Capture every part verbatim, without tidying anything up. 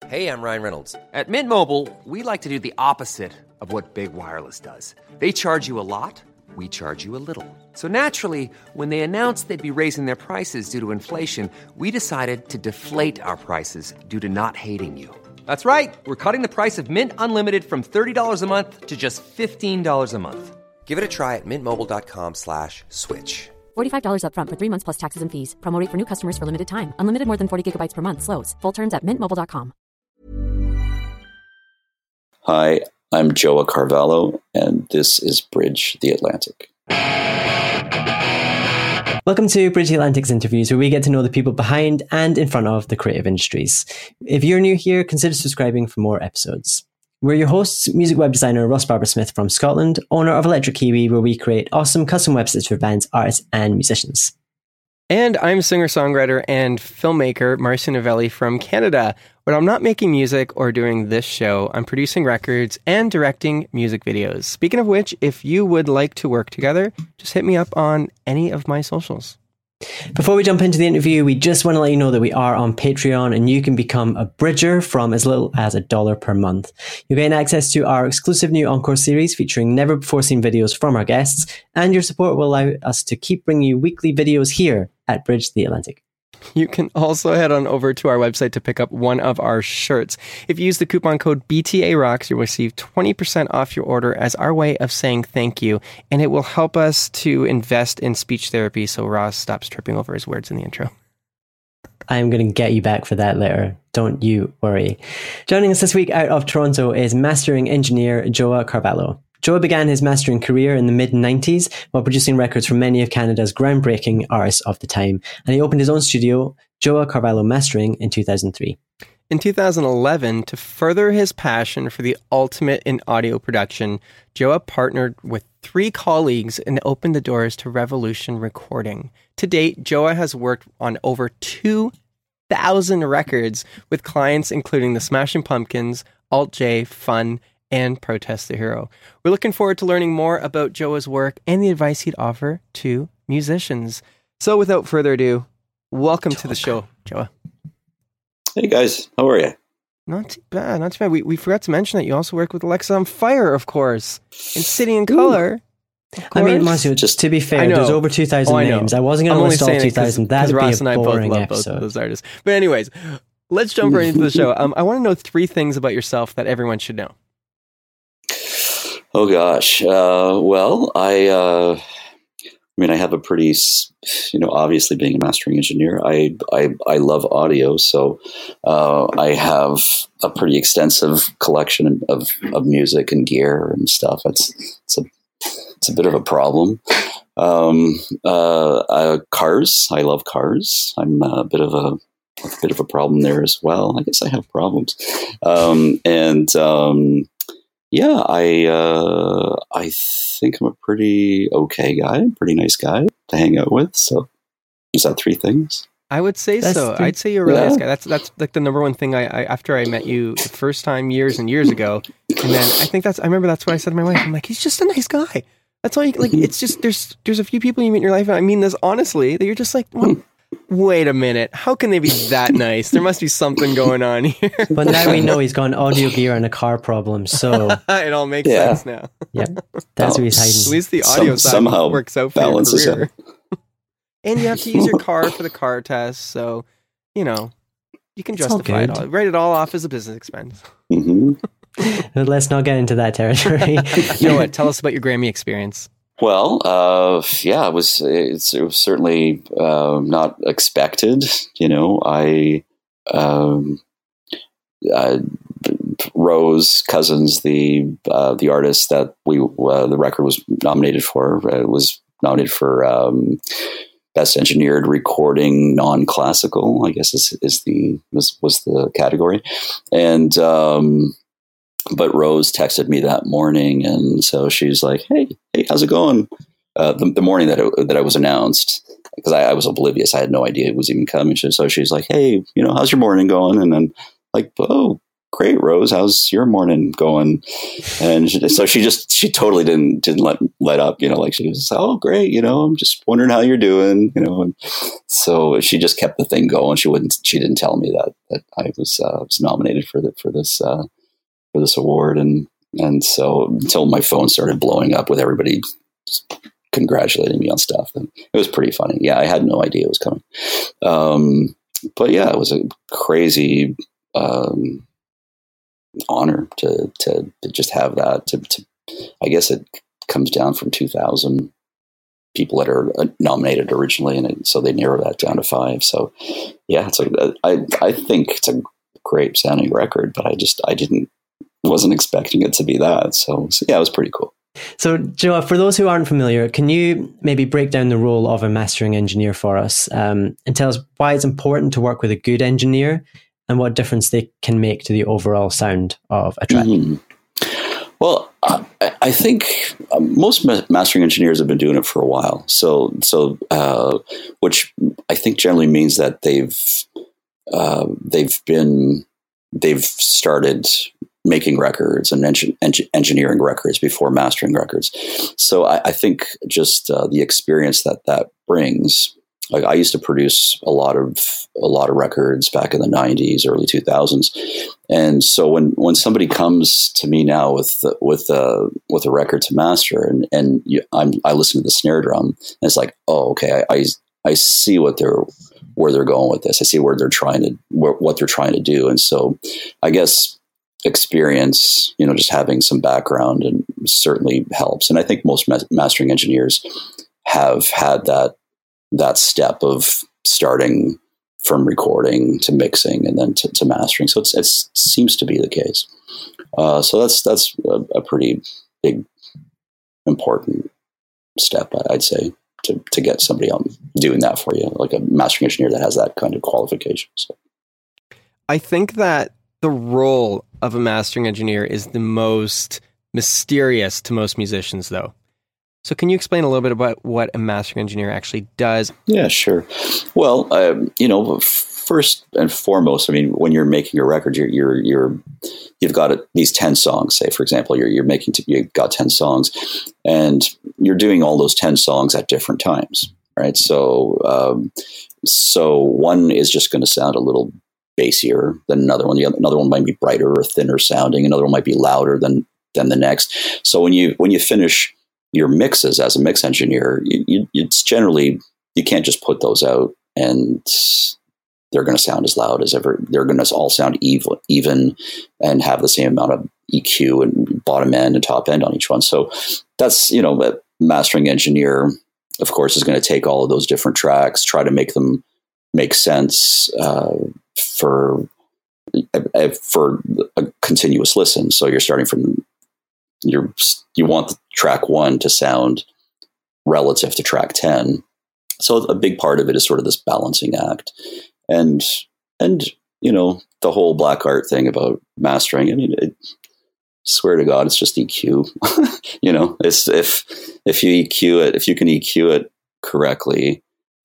Hey, I'm Ryan Reynolds. At Mint Mobile, we like to do the opposite of what Big Wireless does. They charge you a lot, we charge you a little. So naturally, when they announced they'd be raising their prices due to inflation, we decided to deflate our prices due to not hating you. That's right. We're cutting the price of Mint Unlimited from thirty dollars a month to just fifteen dollars a month. Give it a try at mintmobile.com slash switch. forty-five dollars up front for three months plus taxes and fees. Promo rate for new customers for limited time. Unlimited more than forty gigabytes per month. Slows full terms at mint mobile dot com. Hi, I'm Joa Carvalho, and this is Bridge the Atlantic. Welcome to Bridge the Atlantic's interviews, where we get to know the people behind and in front of the creative industries. If you're new here, consider subscribing for more episodes. We're your hosts, music web designer Ross Barber-Smith from Scotland, owner of Electric Kiwi, where we create awesome custom websites for bands, artists, and musicians. And I'm singer-songwriter and filmmaker Marcia Novelli from Canada. When I'm not making music or doing this show, I'm producing records and directing music videos. Speaking of which, if you would like to work together, just hit me up on any of my socials. Before we jump into the interview, we just want to let you know that we are on Patreon and you can become a Bridger from as little as a dollar per month. You'll gain access to our exclusive new Encore series featuring never-before-seen videos from our guests, and your support will allow us to keep bringing you weekly videos here at Bridge the Atlantic. You can also head on over to our website to pick up one of our shirts. If you use the coupon code B T A Rocks, you'll receive twenty percent off your order as our way of saying thank you, and it will help us to invest in speech therapy so Ross stops tripping over his words in the intro. I'm going to get you back for that later. Don't you worry. Joining us this week out of Toronto is mastering engineer Joa Carvalho. Joa began his mastering career in the mid nineties while producing records for many of Canada's groundbreaking artists of the time, and he opened his own studio, Joa Carvalho Mastering, in two thousand three. In two thousand eleven, to further his passion for the ultimate in audio production, Joa partnered with three colleagues and opened the doors to Revolution Recording. To date, Joa has worked on over two thousand records with clients including the Smashing Pumpkins, Alt J, Fun, and Protest the Hero. We're looking forward to learning more about Joa's work and the advice he'd offer to musicians. So without further ado, welcome Joa. to the show, Joa. Hey guys, how are you? Not too bad, not too bad. We we forgot to mention that you also work with Alexisonfire, of course, and City in Color. I mean, Marcio, just to be fair, there's over two thousand oh, names. I wasn't going to list all two thousand. That'd be Ross a boring and I both love episode. Both of those artists. But anyways, let's jump right into the show. Um, I want to know three things about yourself that everyone should know. Oh gosh. Uh, well, I, uh, I mean, I have a pretty, you know, obviously being a mastering engineer, I, I, I love audio. So, uh, I have a pretty extensive collection of, of music and gear and stuff. It's, it's a, it's a bit of a problem. Um, uh, uh, cars. I love cars. I'm a bit of a, a bit of a problem there as well. I guess I have problems. Um, and, um, Yeah, I uh, I think I'm a pretty okay guy, pretty nice guy to hang out with. So, is that three things? I would say that's so. The, I'd say you're a really yeah. nice guy. That's that's like the number one thing I, I after I met you the first time years and years ago, and then I think that's I remember that's what I said to my wife. I'm like, he's just a nice guy. That's all. You, like, it's just there's there's a few people you meet in your life, and I mean this honestly, that you're just like, what? Wait a minute. How can they be that nice? There must be something going on here. But now we know he's got an audio gear and a car problem, so it all makes yeah. sense now. Yeah, that's oh, what he's hiding. At least the audio Some, side somehow works out for your career. Out. And you have to use your car for the car test, so you know you can justify it all. Write it all off as a business expense. Mm-hmm. Let's not get into that territory. You know what? Tell us about your Grammy experience. Well, uh, yeah, it was, it's, it was certainly uh, not expected. You know, I, um, uh, Rose Cousins, the uh, the artist that we uh, the record was nominated for, uh, was nominated for um, Best Engineered Recording Non-Classical, I guess is, is the was, was the category, and. Um, But Rose texted me that morning, and so she's like, "Hey, hey, how's it going?" Uh, the, the morning that it, that I was announced, because I, I was oblivious, I had no idea it was even coming. So she's like, "Hey, you know, how's your morning going?" And then like, "Oh, great, Rose. How's your morning going? And she, so she just, she totally didn't, didn't let, let up, you know, like she was, oh, great. You know, I'm just wondering how you're doing, you know? And so she just kept the thing going. She wouldn't, she didn't tell me that, that I was, uh, was nominated for the, for this, uh, for this award. And, and so until my phone started blowing up with everybody congratulating me on stuff, and it was pretty funny. Yeah. I had no idea it was coming. Um, but yeah, it was a crazy, um, honor to, to, to just have that to, to, I guess it comes down from two thousand people that are nominated originally. And it, so they narrow that down to five. So yeah, it's like, I, I think it's a great sounding record, but I just, I didn't, wasn't expecting it to be that. So, so yeah, it was pretty cool. So, Joe, for those who aren't familiar, can you maybe break down the role of a mastering engineer for us, um, and tell us why it's important to work with a good engineer and what difference they can make to the overall sound of a track? Mm-hmm. Well, I, I think most ma- mastering engineers have been doing it for a while. So, so uh, which I think generally means that they've uh, they've been they've started making records and engin- eng- engineering records before mastering records. So I, I think just uh, the experience that that brings. Like I used to produce a lot of a lot of records back in the nineties, early two thousands, and so when, when somebody comes to me now with with a with a record to master, and and you, I'm, I listen to the snare drum, and it's like, oh, okay, I, I I see what they're where they're going with this. I see where they're trying to where, what they're trying to do, and so I guess experience, you know, just having some background and certainly helps. And I think most ma- mastering engineers have had that. that step of starting from recording to mixing and then to, to mastering. So it's, it's, it seems to be the case. Uh, so that's, that's a, a pretty big, important step, I'd say, to, to get somebody on doing that for you, like a mastering engineer that has that kind of qualification. So. I think that the role of a mastering engineer is the most mysterious to most musicians, though. So can you explain a little bit about what a mastering engineer actually does? Yeah, sure. Well, um, you know, first and foremost, I mean, when you're making a record, you're you're, you're you've got a, these ten songs. Say, for example, you're you're making t- you've got ten songs, and you're doing all those ten songs at different times, right? So, um, so one is just going to sound a little bassier than another one. The other, another one might be brighter or thinner sounding. Another one might be louder than than the next. So when you when you finish your mixes as a mix engineer, you, you, it's generally, you can't just put those out and they're going to sound as loud as ever. They're going to all sound even, even and have the same amount of E Q and bottom end and top end on each one. So that's, you know, a mastering engineer, of course, is going to take all of those different tracks, try to make them make sense uh, for, uh, for a continuous listen. So you're starting from You're, you want the track one to sound relative to track ten. So a big part of it is sort of this balancing act. And, and, you know, the whole black art thing about mastering, I mean, it, swear to God, it's just E Q. You know, it's, if, if you E Q it, if you can E Q it correctly,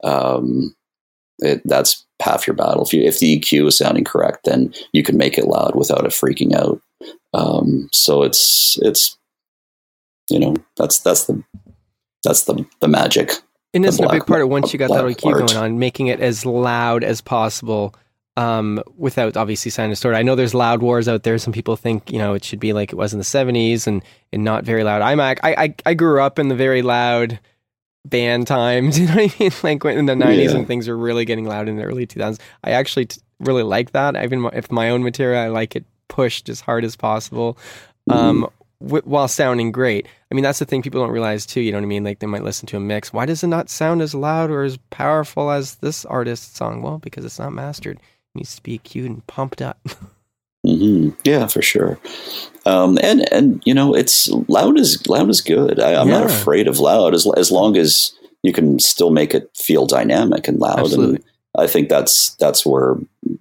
um, it, that's half your battle. If you, if the E Q is sounding correct, then you can make it loud without it freaking out. Um, so it's, it's, you know, that's, that's the, that's the, the magic. And it's a big part of black, once you got that E Q going on, making it as loud as possible, um, without obviously sounding distorted. I know there's loud wars out there. Some people think, you know, it should be like it was in the seventies and, and not very loud. I'm, I, I, I grew up in the very loud band times, you know what I mean? Like in the nineties, yeah. And things were really getting loud in the early two thousands. I actually t- really like that. Even if my own material, I like it pushed as hard as possible, um, w- while sounding great. I mean, that's the thing people don't realize too, you know what I mean? Like they might listen to a mix. Why does it not sound as loud or as powerful as this artist's song? Well, because it's not mastered. It needs to be cued and pumped up. Mm-hmm. Yeah, for sure. Um, and, and, you know, it's loud is loud is good. I, I'm yeah. not afraid of loud as, as long as you can still make it feel dynamic and loud. Absolutely. And I think that's, that's where,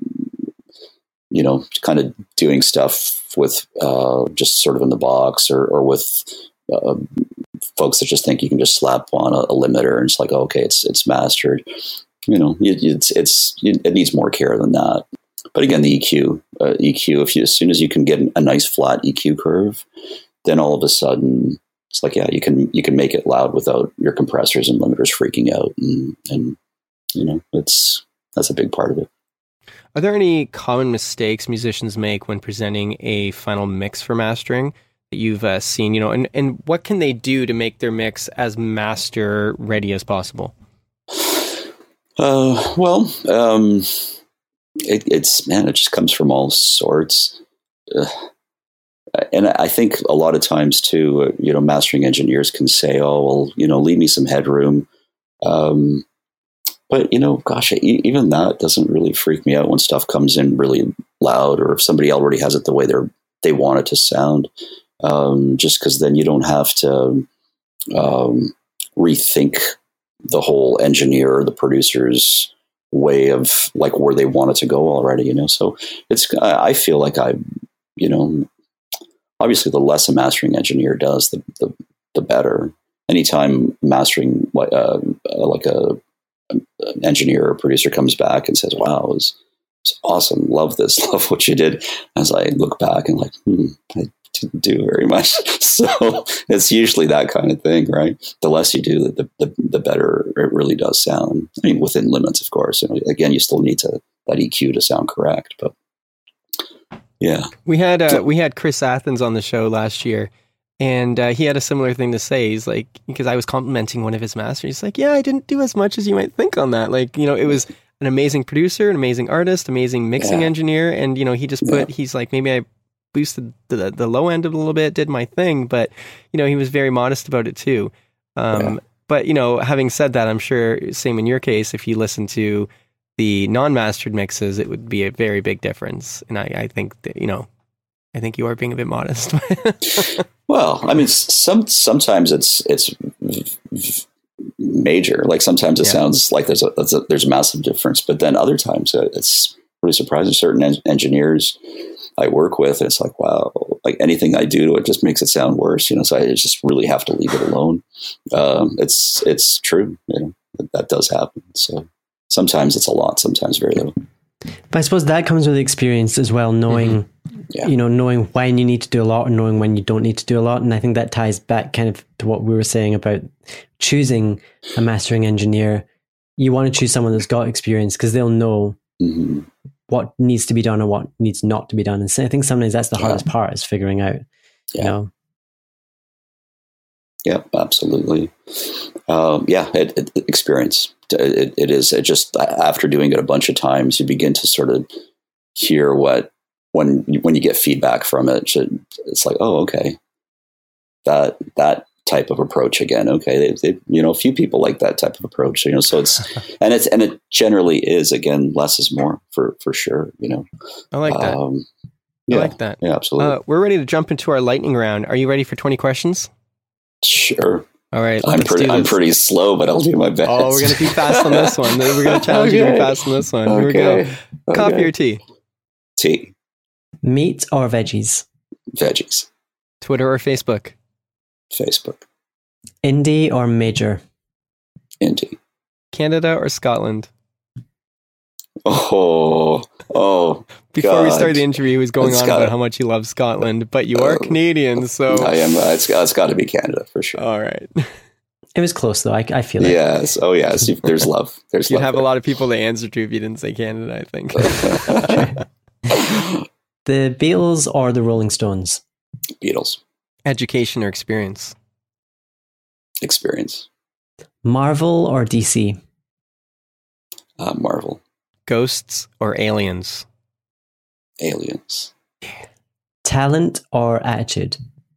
you know, kind of doing stuff with, uh, just sort of in the box or, or with, uh, folks that just think you can just slap on a, a limiter and it's like, oh, okay, it's, it's mastered. You know, it, it's, it's, it needs more care than that. but again, the E Q, uh, E Q. If you as soon as you can get a nice flat E Q curve, then all of a sudden it's like, yeah, you can you can make it loud without your compressors and limiters freaking out, and, and you know, it's that's a big part of it. Are there any common mistakes musicians make when presenting a final mix for mastering that you've uh, seen? You know, and and what can they do to make their mix as master ready as possible? Uh, well, um, it, it's, man, it just comes from all sorts. Uh, and I think a lot of times too, uh, you know, mastering engineers can say, oh, well, you know, leave me some headroom. Um, but, you know, gosh, e- even that doesn't really freak me out when stuff comes in really loud, or if somebody already has it the way they're, they want it to sound. Um, just because then you don't have to um, rethink the whole engineer or the producer's way of like where they want it to go already, you know? So it's, I feel like I, you know, obviously the less a mastering engineer does, the, the, the better. Anytime mastering, like, uh, like a, an engineer or producer comes back and says, wow, it was, it was awesome. Love this. Love what you did. As I look back and like, hmm, I didn't do very much. So it's usually that kind of thing, right? The less you do, the, the, the better it really does sound. I mean, within limits, of course. You know, again, you still need to that E Q to sound correct, but yeah. We had uh, we had Chris Athens on the show last year, and uh, he had a similar thing to say. He's like, because I was complimenting one of his masters. He's like, yeah, I didn't do as much as you might think on that. Like, you know, it was an amazing producer, an amazing artist, amazing mixing yeah. engineer, and you know, he just put. Yeah. He's like, maybe I boosted the the low end a little bit, did my thing, but you know, he was very modest about it too. Um, yeah. But you know, having said that, I'm sure same in your case. If you listen to the non-mastered mixes, it would be a very big difference. And I, I think that, you know, I think you are being a bit modest. Well, I mean, some sometimes it's it's major. Like sometimes it yeah. sounds like there's a, there's a there's a massive difference, but then other times it's really surprising. Certain en- engineers I work with, it's like, wow, like anything I do to it just makes it sound worse, you know, so I just really have to leave it alone. Um, it's, it's true, you know, that, that does happen. So sometimes it's a lot, sometimes very little. But I suppose that comes with experience as well, knowing, mm-hmm. yeah. you know, knowing when you need to do a lot and knowing when you don't need to do a lot. And I think that ties back kind of to what we were saying about choosing a mastering engineer. You want to choose someone that's got experience because they'll know mm-hmm. what needs to be done and what needs not to be done. And so I think sometimes that's the yeah. hardest part, is figuring out, yeah. you know. Yeah, absolutely. Um, yeah, it, it, experience. It, it is. It just, after doing it a bunch of times, you begin to sort of hear what, when, when you get feedback from it, it's like, oh, okay, that, that type of approach again. Okay. They, they, you know, a few people like that type of approach, you know, so it's, and it's, and it generally is, again, less is more for, for sure. You know, I like that. Um, yeah, I like that. Yeah, absolutely. Uh, we're ready to jump into our lightning round. Are you ready for twenty questions? Sure. All right. I'm pretty, I'm pretty slow, but I'll do my best. Oh, we're going to be fast on this one. We're going to challenge okay. you to be fast on this one. Here okay. we go. Coffee okay. or tea? Tea. Meat or veggies? Veggies. Twitter or Facebook? Facebook. Indie or major? Indie. Canada or Scotland? Oh, oh. Before God. we started the interview, he was going it's on gotta, about how much he loves Scotland, but you are uh, Canadian, so... I am. Uh, it's, it's got to be Canada, for sure. All right. It was close, though. I, I feel it. Yes. Oh, yes. There's love. There's You'd love have there. a lot of people to answer to if you didn't say Canada, I think. The Beatles or the Rolling Stones? Beatles. Education or experience? Experience. Marvel or D C? Uh, Marvel. Ghosts or aliens? Aliens. Talent or attitude?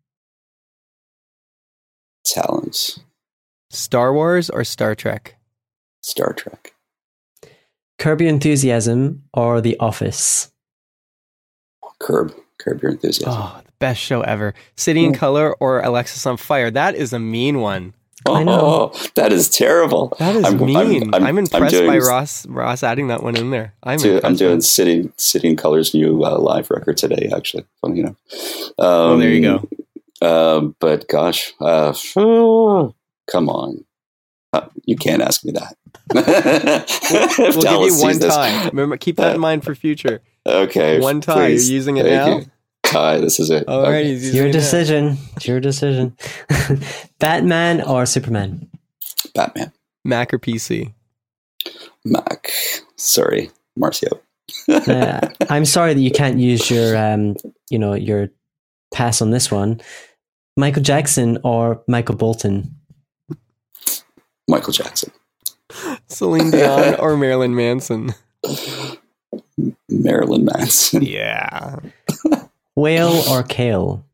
Talents. Star Wars or Star Trek? Star Trek. Curb Your Enthusiasm or The Office? Curb. Curb Your Enthusiasm. Oh, the best show ever. City in Color or Alexis on Fire? That is a mean one. Oh, I know. That is terrible. That is I'm, mean. I'm, I'm, I'm impressed I'm doing, by Ross Ross adding that one in there. I'm, to, I'm doing City, City in Color's new uh, live record today, actually. Funny enough. Um, oh, there you go. Uh, but gosh, uh, oh, come on. Uh, you can't ask me that. we'll we'll give you one time. Remember, keep that in mind for future. Okay. One tie. Please. You're using it Thank now? you. Tie. This is it. All right. Okay. He's using Your it now. decision. It's your decision. Batman or Superman? Batman. Mac or P C? Mac. Sorry, Marcio. uh, I'm sorry that you can't use your, um, you know, your pass on this one. Michael Jackson or Michael Bolton? Michael Jackson. Celine Dion or Marilyn Manson? Marilyn Manson. Yeah. Whale or kale?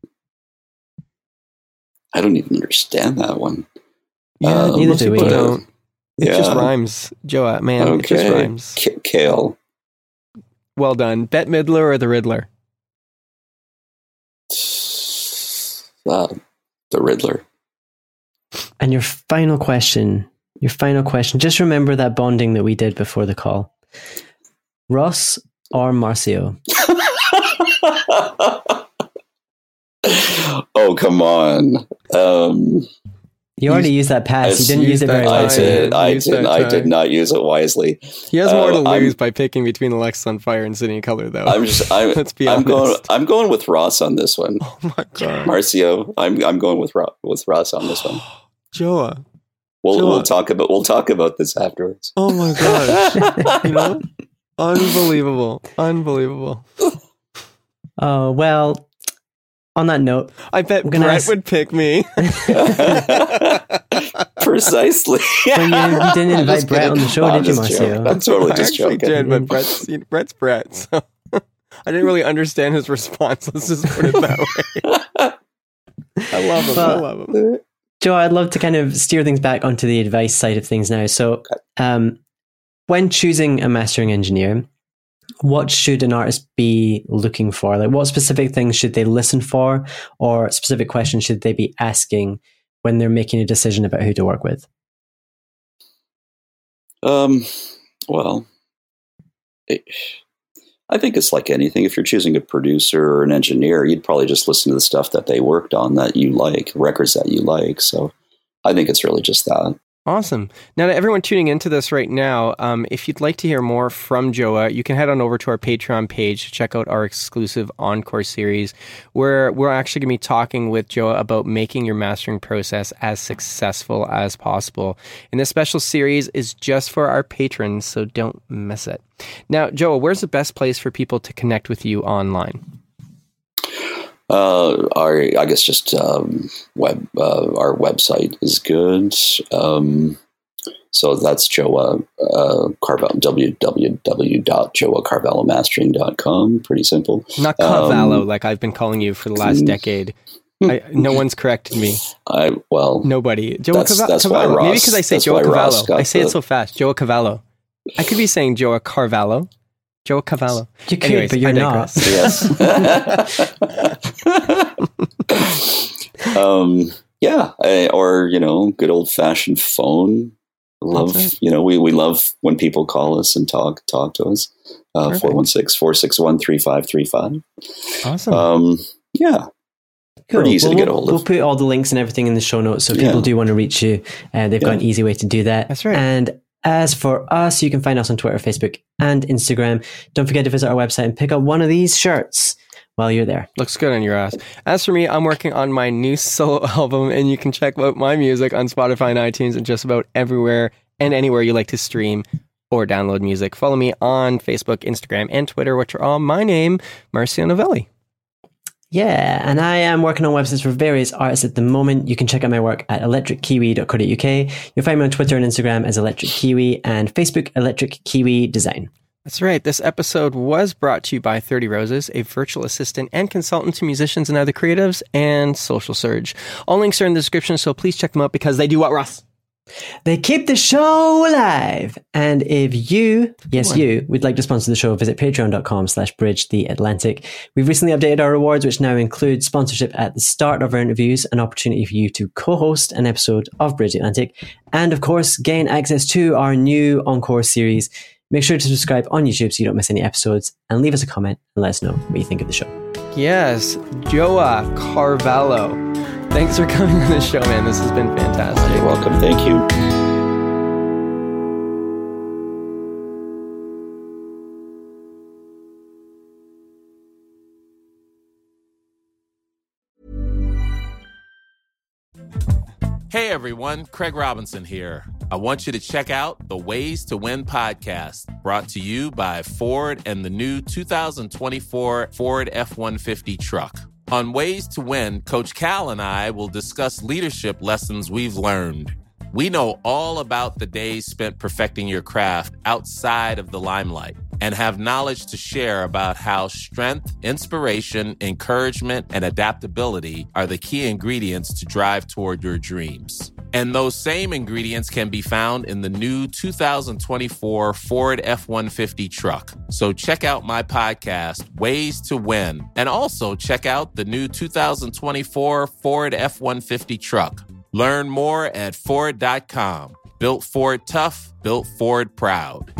I don't even understand that one. Yeah, Um, neither most do we. people don't. It Yeah. just rhymes. Joa, man, it just Okay. rhymes. K- Kale. Well done. Bette Midler or the Riddler? Uh, the Riddler. And your final question, your final question, just remember that bonding that we did before the call. Ross or Marcio? Oh, come on. Um, You already used that pass. You I didn't use it used very that I well. time. did. I Use did. that I time. did not use it wisely. He has more Uh, to I'm- lose by picking between Alexis on Fire and City Color, though. I'm just. I'm. Let's be I'm honest. going. I'm going with Ross on this one. Oh my god, Marcio. I'm. I'm going with Ro- with Ross on this one. Joa. We'll. Sure. We'll talk about. We'll talk about this afterwards. Oh my gosh. You know? Unbelievable. Unbelievable. Oh, well, on that note, I bet I'm gonna Brett ask- would pick me. Precisely. But you, you didn't I'm invite just Brett kidding. on the show, No, I'm did you, just joking. Marcio? I'm totally I just actually joking. did, but Brett's, Brett's Brett, so I didn't really understand his response. Let's just put it that way. I love him. I But- love him. Joe, I'd love to kind of steer things back onto the advice side of things now. So, um, when choosing a mastering engineer, what should an artist be looking for? Like, what specific things should they listen for, or specific questions should they be asking when they're making a decision about who to work with? Um, well, it, I think it's like anything. If you're choosing a producer or an engineer, you'd probably just listen to the stuff that they worked on that you like, records that you like. So I think it's really just that. Awesome. Now, to everyone tuning into this right now, um, if you'd like to hear more from Joa, you can head on over to our Patreon page to check out our exclusive Encore series, where we're actually going to be talking with Joa about making your mastering process as successful as possible. And this special series is just for our patrons, so don't miss it. Now, Joa, where's the best place for people to connect with you online? Uh, our, I guess just um, web. Uh, our website is good. Um, so that's Joa uh, Carvalho. w w w dot joa carvalho mastering dot com. Pretty simple. Not Cavallo, Um, like I've been calling you for the last decade. I, no one's corrected me. I well. Nobody. Joa That's- Cava- that's why Cavallo. Maybe Ross- because I say that's Joa why Ross Cavallo. got I say the- it so fast. Joa Cavallo. I could be saying Joa Carvalho. Joa Cavallo. You could, Anyways, but you're I not. digress. Yes. um, yeah, I, or you know, good old fashioned phone. Love, That's it. you know, we, we love when people call us and talk talk to us. Uh, Perfect. four one six, four six one, three five three five. Awesome. Um, yeah, Cool. pretty easy Well, to get we'll, hold of. we'll put all the links and everything in the show notes, so if people Yeah. do want to reach you, uh, they've got Yeah. an easy way to do that. That's right. And as for us, you can find us on Twitter, Facebook, and Instagram. Don't forget to visit our website and pick up one of these shirts while you're there. Looks good on your ass. As for me, I'm working on my new solo album, and you can check out my music on Spotify and iTunes and just about everywhere and anywhere you like to stream or download music. Follow me on Facebook, Instagram, and Twitter, which are all my name, Marcio Novelli. Yeah, and I am working on websites for various artists at the moment. You can check out my work at electric kiwi dot co dot u k. You'll find me on Twitter and Instagram as Electric Kiwi, and Facebook, Electric Kiwi Design. That's right. This episode was brought to you by thirty Roses, a virtual assistant and consultant to musicians and other creatives, and Social Surge. All links are in the description, so please check them out because they do what, Ross? They keep the show alive. And if you, yes, you, would like to sponsor the show, visit patreon.com slash bridge the Atlantic. We've recently updated our rewards, which now include sponsorship at the start of our interviews, an opportunity for you to co-host an episode of Bridge the Atlantic, and of course, gain access to our new Encore series. Make sure to subscribe on YouTube so you don't miss any episodes, and leave us a comment and let us know what you think of the show. Yes, Joa Carvalho. Thanks for coming on the show, man. This has been fantastic. You're welcome. Thank you. Hey everyone, Craig Robinson here. I want you to check out the Ways to Win podcast, brought to you by Ford and the new two thousand twenty-four Ford F one fifty truck. On Ways to Win, Coach Cal and I will discuss leadership lessons we've learned. We know all about the days spent perfecting your craft outside of the limelight and have knowledge to share about how strength, inspiration, encouragement, and adaptability are the key ingredients to drive toward your dreams. And those same ingredients can be found in the new two thousand twenty-four Ford F one fifty truck. So check out my podcast, Ways to Win, and also check out the new two thousand twenty-four Ford F one fifty truck. Learn more at Ford dot com. Built Ford tough, built Ford proud.